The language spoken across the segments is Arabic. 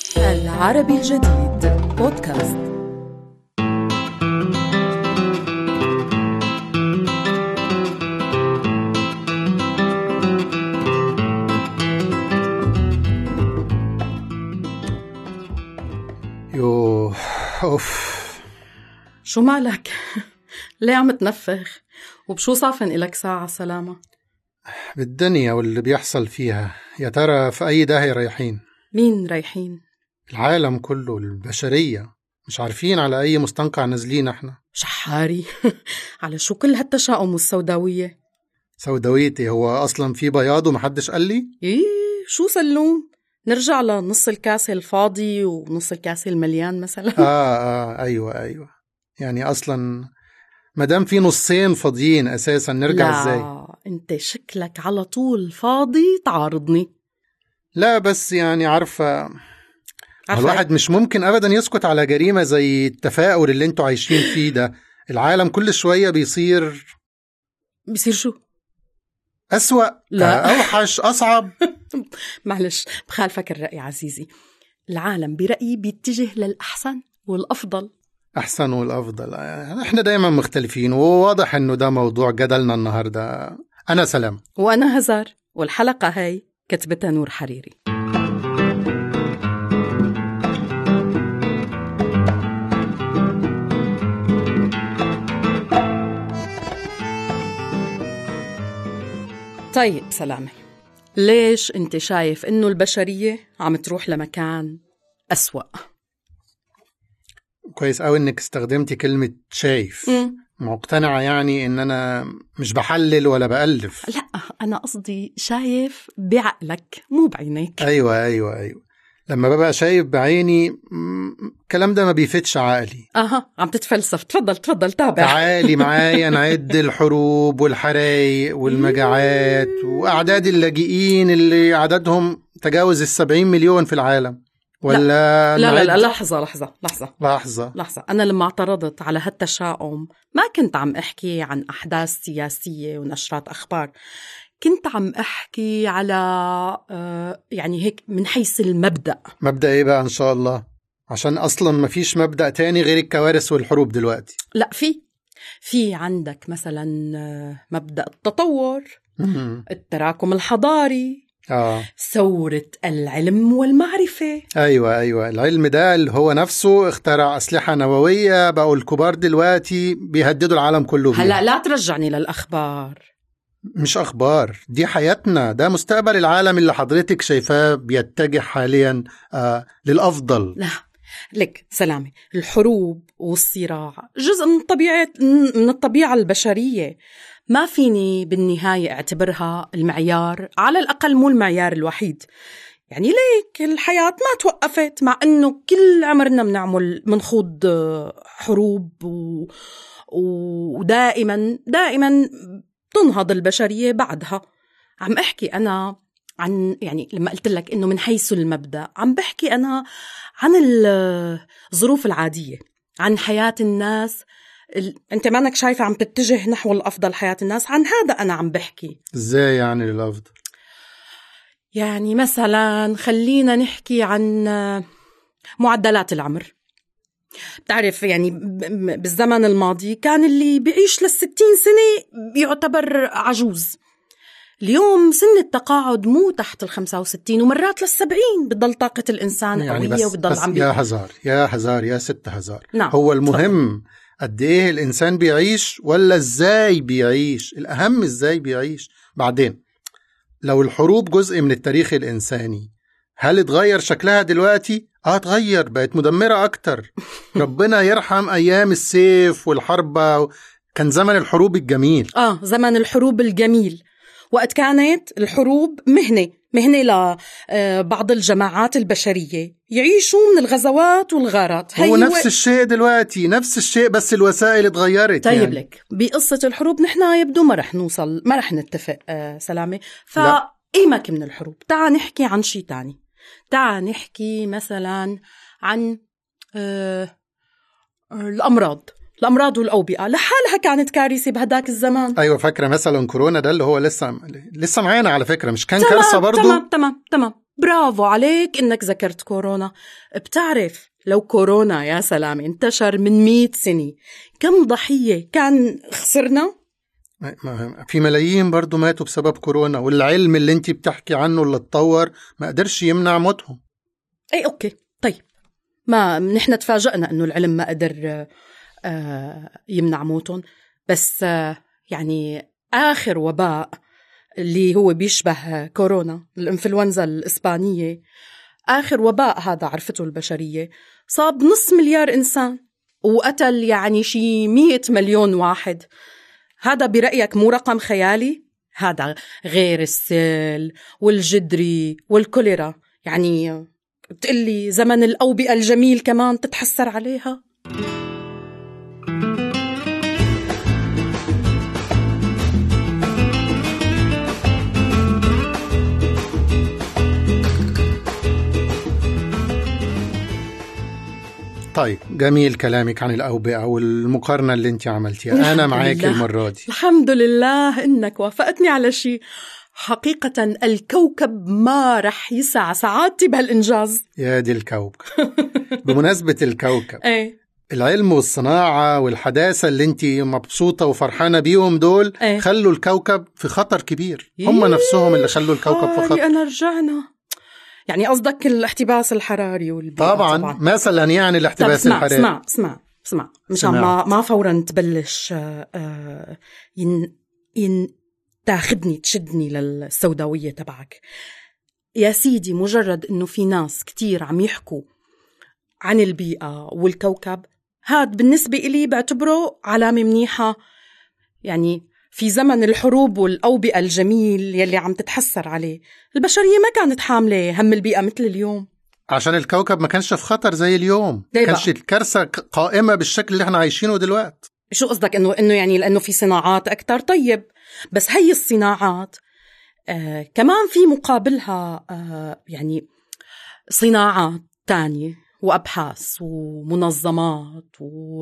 العربي الجديد بودكاست. يوه أوف. شو مالك؟ ليه عم تنفخ؟ وبشو صافن إلك ساعة سلامة؟ بالدنيا واللي بيحصل فيها، يا ترى في أي داهية رايحين؟ مين رايحين؟ العالم كله، البشرية، مش عارفين على أي مستنقع نازلين احنا. شحاري. على شو كل هالتشاؤم والسوداوية؟ سوداويتي هو أصلا في بياض ومحدش قال لي؟ إيه شو سلوم؟ نرجع لنص الكاسة الفاضي ونص الكاسة المليان مثلا. أيوة يعني أصلا مدام في نصين فاضيين أساسا نرجع لا إزاي؟ لا انت شكلك على طول فاضي تعارضني. لا بس يعني عارفة الواحد مش ممكن أبدا يسكت على جريمة زي التفاؤل اللي انتوا عايشين فيه ده. العالم كل شوية بيصير شو؟ أسوأ، لا. أوحش، أصعب. معلش بخالفك الرأي عزيزي، العالم برأيي بيتجه للأحسن والأفضل. أحسن والأفضل، إحنا دايما مختلفين، وواضح إنه ده موضوع جدلنا النهاردة. أنا سلام وأنا هزار، والحلقة هاي كتبتها نور حريري. طيب سلامة، ليش أنت شايف إنه البشرية عم تروح لمكان أسوأ؟ كويس أوي إنك استخدمتي كلمة شايف. مقتنعة يعني إن أنا مش بحلل ولا بألف؟ لا أنا قصدي شايف بعقلك مو بعينيك. أيوة. لما ببقى شايف بعيني الكلام ده ما بيفتش عقلي. عم تتفلسف. تفضل تابع. تعالي معايا نعد الحروب والحرايق والمجاعات وأعداد اللاجئين اللي عددهم تجاوز 70 مليون في العالم. ولا لا لحظة. أنا لما اعترضت على هالتشاؤم ما كنت عم أحكي عن أحداث سياسية ونشرات أخبار، كنت عم أحكي على يعني هيك من حيث المبدأ. مبدأ إيه بقى إن شاء الله؟ عشان أصلا ما فيش مبدأ تاني غير الكوارث والحروب دلوقتي. لا في عندك مثلا مبدأ التطور، التراكم الحضاري، ثورة العلم والمعرفة. أيوة العلم ده اللي هو نفسه اخترع أسلحة نووية، بقوا الكبار دلوقتي بيهددوا العالم كله بيها. هلأ لا ترجعني للأخبار. مش أخبار، دي حياتنا، ده مستقبل العالم اللي حضرتك شايفاه بيتجه حاليا للأفضل. لا لك سلامة، الحروب والصراع جزء من الطبيعة البشرية، ما فيني بالنهاية اعتبرها المعيار، على الأقل مو المعيار الوحيد. يعني ليك الحياة ما توقفت، مع أنه كل عمرنا منخوض حروب ودائما تنهض المبشرية بعدها. عم أحكي أنا عن، يعني لما قلت لك إنه من حيث المبدأ، عم بحكي أنا عن الظروف العادية، عن حياة الناس. أنت مانك شايفة عم تتجه نحو الأفضل حياة الناس، عن هذا أنا عم بحكي. إزاي يعني للأفضل؟ يعني مثلا خلينا نحكي عن معدلات العمر. بتعرف يعني بالزمن الماضي كان اللي بيعيش لل60 سنة بيعتبر عجوز. اليوم سن التقاعد مو تحت 65 ومرات لل70 بتضل طاقة الإنسان يعني قوية وبتضل عم يا ست هزار. نعم. هو المهم قد إيه الإنسان بيعيش ولا إزاي بيعيش؟ الأهم إزاي بيعيش. بعدين لو الحروب جزء من التاريخ الإنساني، هل اتغير شكلها دلوقتي؟ اتغير، بقت مدمرة أكتر. ربنا يرحم أيام السيف والحرب، كان زمن الحروب الجميل. زمن الحروب الجميل، وقت كانت الحروب مهنة لبعض الجماعات البشرية يعيشوا من الغزوات والغارات. هو نفس الشيء دلوقتي، نفس الشيء، بس الوسائل اتغيرت. طيب يعني لك بقصة الحروب نحن يبدو ما رح نتفق سلامة. فإيمك من الحروب، تعال نحكي عن شيء تاني. تعال نحكي مثلا عن الأمراض والأوبئة، لحالها كانت كارثة بهداك الزمان. أيوة فاكرة مثلا كورونا ده اللي هو لسه معانا على فكرة، مش كان كارثة برضو؟ تمام برافو عليك إنك ذكرت كورونا. بتعرف لو كورونا يا سلام انتشر من 100 سنة كم ضحية كان خسرنا؟ في ملايين برضو ماتوا بسبب كورونا، والعلم اللي انت بتحكي عنه اللي اتطور ما قدرش يمنع موتهم. اي اوكي طيب، ما نحن تفاجأنا انه العلم ما قدر يمنع موتهم، بس يعني آخر وباء اللي هو بيشبه كورونا، الإنفلونزا الإسبانية، آخر وباء هذا عرفته البشرية صاب 500,000,000 إنسان وقتل يعني شي 100 مليون واحد. هذا برأيك مو رقم خيالي؟ هذا غير السيل والجدري والكوليرا. يعني بتقلي زمن الأوبئة الجميل كمان تتحسر عليها؟ طيب جميل كلامك عن الأوبئة والمقارنة اللي انت عملتيها. أنا معاك المرة دي. الحمد لله إنك وافقتني على شيء. حقيقة الكوكب ما رح يسع سعادتي بهالإنجاز. يا دي الكوكب. بمناسبة الكوكب، ايه العلم والصناعة والحداثة اللي انت مبسوطة وفرحانة بيهم دول خلوا الكوكب في خطر كبير. هم نفسهم اللي خلوا الكوكب في خطر. أنا رجعنا. يعني قصدك الاحتباس الحراري والبيئة؟ طبعا مثلا يعني الاحتباس الحراري. اسمع مشان ما فورا تبلش تاخدني تشدني للسوداوية تبعك يا سيدي. مجرد انه في ناس كتير عم يحكوا عن البيئة والكوكب، هاد بالنسبة إلي بعتبره علامة منيحة. يعني في زمن الحروب والأوبئة الجميل يلي عم تتحسر عليه، البشرية ما كانت حاملة هم البيئة مثل اليوم، عشان الكوكب ما كانش في خطر زي اليوم. كانش الكارثة قائمة بالشكل اللي احنا عايشينه دلوقتي. شو قصدك؟ إنه يعني لأنه في صناعات أكتر؟ طيب بس هي الصناعات كمان في مقابلها يعني صناعات تانية وأبحاث ومنظمات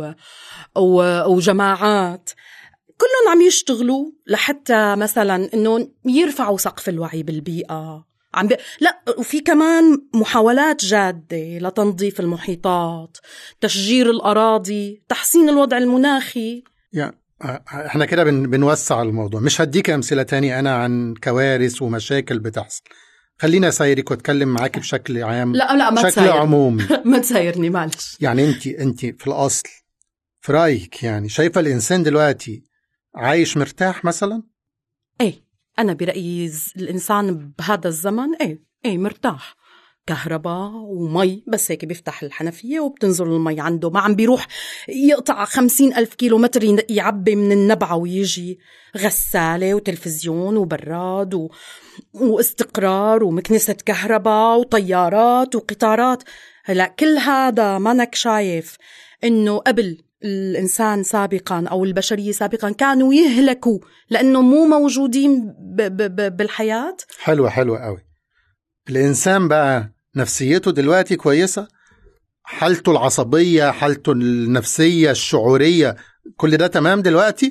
وجماعات كلهم عم يشتغلوا لحتى مثلا إنه يرفعوا سقف الوعي بالبيئة. لا، وفي كمان محاولات جادة لتنظيف المحيطات، تشجير الأراضي، تحسين الوضع المناخي. يعني احنا كده بنوسع الموضوع. مش هديك أمثلة تانية أنا عن كوارث ومشاكل بتحصل. خلينا أسايرك واتكلم معاك بشكل عام. لا ما بشكل عمومي. ما تسايرني معلش. يعني انت في الأصل في رأيك يعني شايفة الإنسان دلوقتي عايش مرتاح مثلا؟ ايه، أنا برأيي الإنسان بهذا الزمن ايه مرتاح. كهرباء ومي، بس هيك بيفتح الحنفية وبتنزل المي عنده، ما عم بيروح يقطع 50,000 كيلومتر يعبي من النبعة ويجي. غسالة وتلفزيون وبراد واستقرار ومكنسة كهرباء وطيارات وقطارات. هلا كل هذا مانك شايف إنه قبل الإنسان سابقا أو البشرية سابقا كانوا يهلكوا لأنه مو موجودين بالحياة؟ حلوة قوي. الإنسان بقى نفسيته دلوقتي كويسة، حالته العصبية، حالته النفسية، الشعورية، كل ده تمام دلوقتي؟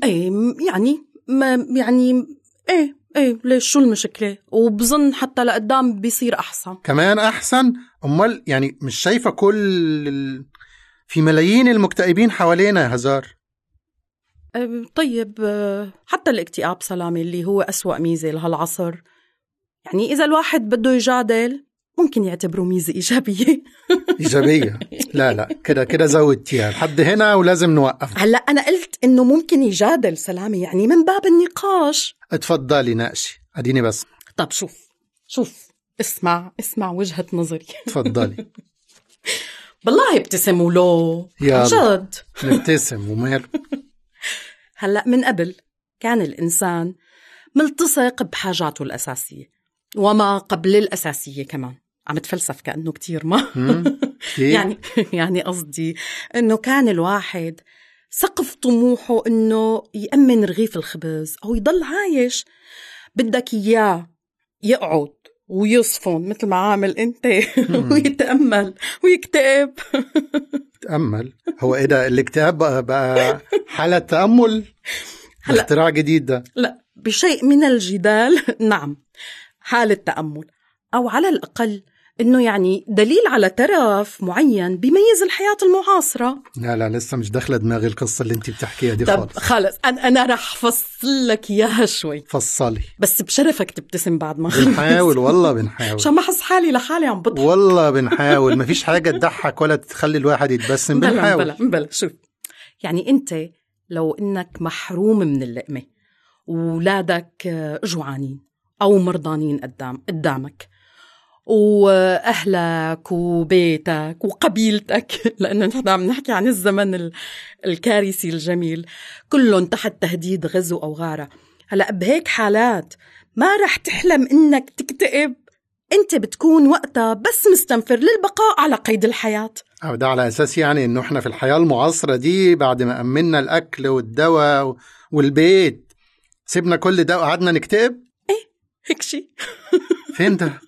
ايه ليش؟ شو المشكلة؟ وبظن حتى لقدام بيصير أحسن كمان أحسن. أمال يعني مش شايفة في ملايين المكتئبين حوالينا يا هزار؟ طيب حتى الاكتئاب سلامي اللي هو أسوأ ميزة لهالعصر، يعني إذا الواحد بده يجادل ممكن يعتبره ميزة إيجابية. إيجابية؟ لا كده زودتيها لحد هنا ولازم نوقف. هلأ أنا قلت إنه ممكن يجادل سلامي، يعني من باب النقاش. اتفضلي ناقشي، أديني بس. طب شوف اسمع وجهة نظري. اتفضلي. بالله ابتسم ولو جد نبتسم وماله. هلأ من قبل كان الإنسان ملتصق بحاجاته الأساسية وما قبل الأساسية كمان. عم تفلسف كأنه كتير ما يعني قصدي إنه كان الواحد سقف طموحه إنه يأمن رغيف الخبز أو يضل عايش. بدك إياه يقعد ويصفن مثل ما عامل أنت ويتأمل ويكتئب. تأمل؟ هو إيه ده الاكتئاب بقى حالة تأمل؟ اختراع جديد ده. لا، بشيء من الجدال نعم حالة تأمل. أو على الأقل إنه يعني دليل على ترف معين بيميز الحياة المعاصرة. لا لسه مش داخلة دماغي القصة اللي انت بتحكيها دي طب خالص أنا رح فصل لك إياها شوي. فصلي بس بشرفك تبتسم بعد ما خلص. بنحاول والله بنحاول عشان ما أحس حالي لحالي عم بضحك. والله بنحاول، مفيش حاجة تضحك ولا تخلي الواحد يتبسم. بنحاول. بلا شوف، يعني أنت لو إنك محروم من اللقمة وولادك جوعانين أو مرضانين قدامك وأهلك وبيتك وقبيلتك، لأنه نحن عم نحكي عن الزمن الكارثي الجميل، كلهم تحت تهديد غزو أو غارة. هلأ بهيك حالات ما رح تحلم إنك تكتئب، أنت بتكون وقتها بس مستنفر للبقاء على قيد الحياة. أو ده على أساس يعني إنه إحنا في الحياة المعاصرة دي بعد ما أمنا الأكل والدواء والبيت سيبنا كل ده وقعدنا نكتئب؟ إيه هيك شي. فين ده؟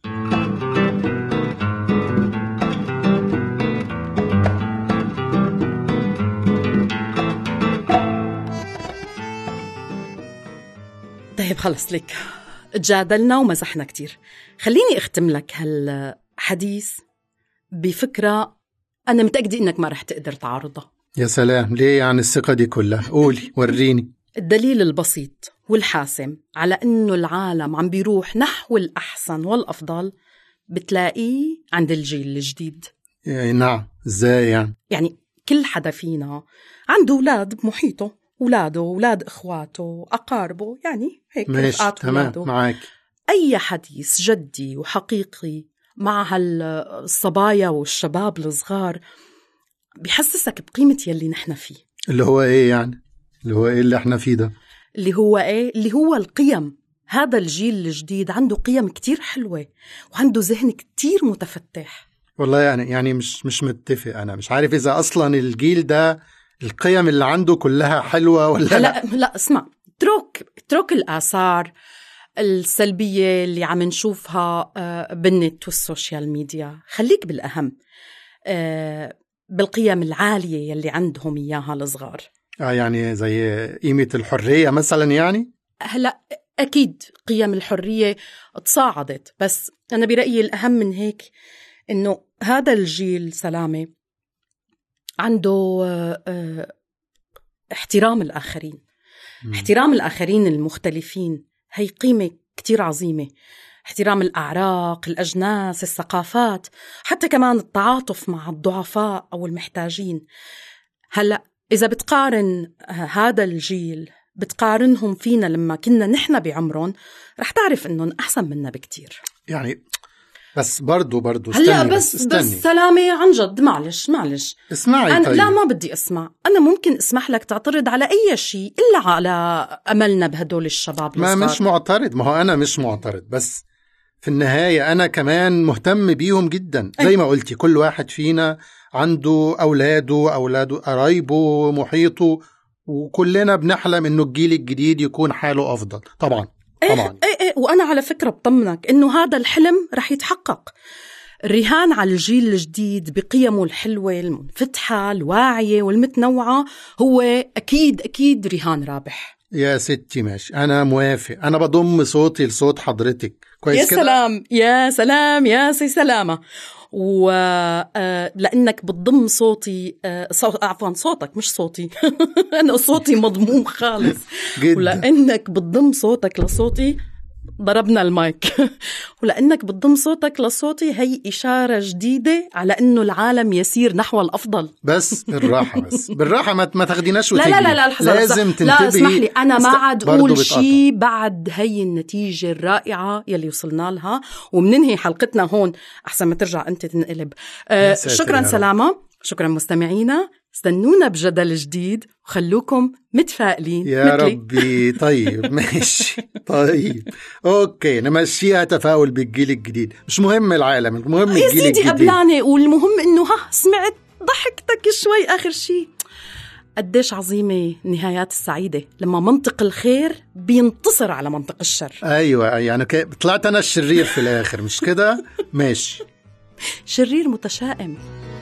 طيب خلص لك، تجادلنا ومزحنا كتير. خليني أختم لك هالحديث بفكرة أنا متأكدة إنك ما رح تقدر تعارضها. يا سلام، ليه يعني الثقة دي كلها؟ قولي وريني. الدليل البسيط والحاسم على إنه العالم عم بيروح نحو الأحسن والأفضل بتلاقيه عند الجيل الجديد. نعم، إزاي يعني؟ يعني كل حدا فينا عنده أولاد بمحيطه، أولاده، أولاد إخواته، أقاربه، يعني هيك ماشي تمام معاك. أي حديث جدي وحقيقي مع هالصبايا والشباب الصغار بيحسسك بقيمة يلي نحن فيه. اللي هو إيه يعني؟ اللي هو إيه اللي إحنا فيه ده؟ اللي هو إيه؟ اللي هو القيم. هذا الجيل الجديد عنده قيم كتير حلوة وعنده ذهن كتير متفتح. والله يعني مش متفق. أنا مش عارف إذا أصلا الجيل ده القيم اللي عنده كلها حلوة ولا لا اسمع، اترك الآثار السلبية اللي عم نشوفها بالنت والسوشيال ميديا. خليك بالأهم، بالقيم العالية يلي عندهم إياها الصغار. يعني زي قيمة الحرية مثلا. يعني هلأ أكيد قيم الحرية تصاعدت، بس أنا برأيي الأهم من هيك إنه هذا الجيل سلامة عنده احترام الآخرين. احترام الآخرين المختلفين هي قيمة كتير عظيمة. احترام الأعراق، الأجناس، الثقافات، حتى كمان التعاطف مع الضعفاء أو المحتاجين. هلأ إذا بتقارن هذا الجيل بتقارنهم فينا لما كنا نحن بعمرهم، رح تعرف إنهم أحسن منا بكتير. يعني بس برضو هلا بس سلامة عن جد، معلش اسمعي. أنا طيب. لا ما بدي أسمع. أنا ممكن أسمح لك تعترض على أي شيء إلا على أملنا بهدول الشباب ما الصغار. مش معترض، ما هو أنا مش معترض، بس في النهاية أنا كمان مهتم بيهم جدا. زي ما قلتي كل واحد فينا عنده أولاده قرايبه محيطه، وكلنا بنحلم إنه الجيل الجديد يكون حاله أفضل. طبعا إيه وأنا على فكرة بطمنك إنه هذا الحلم رح يتحقق. الرهان على الجيل الجديد بقيمه الحلوة المنفتحة الواعية والمتنوعة هو أكيد رهان رابح. يا ستي ماشي، أنا موافق. أنا بضم صوتي لصوت حضرتك. كويس كده؟ يا سلام يا سي سلامة. لأنك بتضم صوتي صوتك مش صوتي. أنا صوتي مضموم خالص. ولأنك بتضم صوتك لصوتي ضربنا المايك. ولأنك بتضم صوتك لصوتي هي إشارة جديدة على أنه العالم يسير نحو الأفضل. بس بالراحة ما تاخديناش وتجري. لا لازم تنتبهي. لا اسمح لي، أنا ما عاد أقول شيء بعد هي النتيجة الرائعة يلي وصلنا لها، ومننهي حلقتنا هون أحسن ما ترجع أنت تنقلب. شكرا سلامة، شكرا مستمعينا. استنونا بجدل جديد وخلوكم متفائلين يا ربي. طيب ماشي. طيب أوكي، نمشيها تفاؤل بالجيل الجديد. مش مهم العالم، المهم الجيل الجديد. يا سيدي قبلاني، والمهم إنه سمعت ضحكتك شوي آخر شيء. قديش عظيمة النهايات السعيدة لما منطق الخير بينتصر على منطق الشر. أيوة يعني طلعت أنا الشرير في الآخر، مش كده؟ ماشي. شرير متشائم.